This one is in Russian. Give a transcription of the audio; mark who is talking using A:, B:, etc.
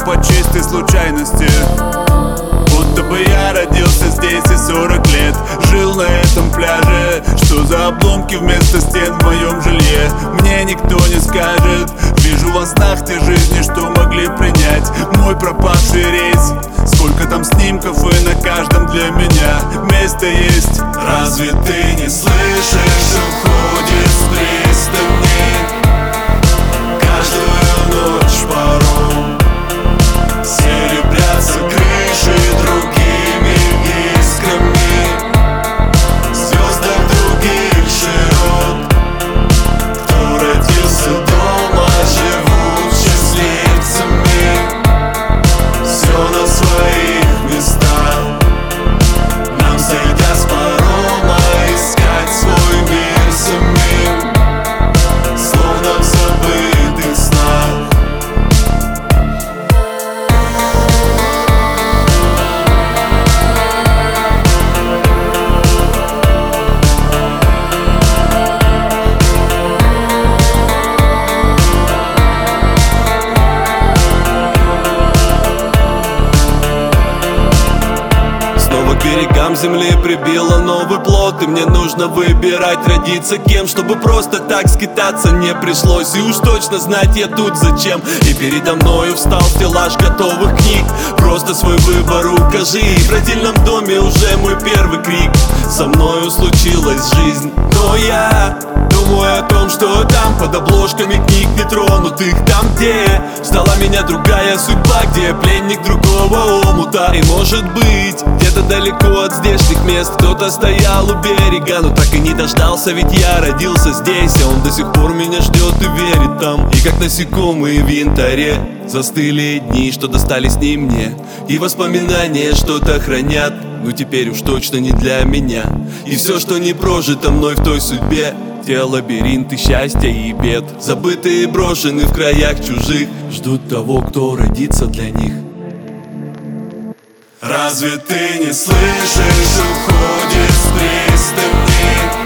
A: по чистой случайности. Будто бы я родился здесь и 40 лет жил на этом пляже. Что за обломки вместо стен в моем жилье? Мне никто не скажет. Вижу во снах те жизни, что могли принять мой пропавший рейс. Сколько там снимков, и на каждом для меня место есть. Разве ты не слышишь, уходит с пристани каждую ночь паром? Серебрятся крыши другими искрами в звездах других широт. Кто родился дома, живут счастливцами. Все на своих местах. Нам, сойдя с парома, искать свой мир самим, словно в забытых снах.
B: К берегам земли прибило новый плод, и мне нужно выбирать, родиться кем, чтобы просто так скитаться не пришлось. И уж точно знать я тут зачем. И передо мною встал стеллаж готовых книг. Просто свой выбор укажи. И в родильном доме уже мой первый крик. Со мною случилась жизнь, но я думаю о том, что там под обложками книг нетронутых. Там, где ждала меня другая судьба, где я пленник другого омута. И может быть, где-то далеко от здешних мест кто-то стоял у берега, но так и не дождался, ведь я родился здесь. А он до сих пор меня ждет и верит там. И как насекомые в янтаре застыли дни, что достались не мне. И воспоминания что-то хранят, но теперь уж точно не для меня. И все, что не прожито мной в той судьбе, те лабиринты счастья и бед, забытые и брошены в краях чужих, ждут того, кто родится для них.
A: Разве ты не слышишь, уходит с пристани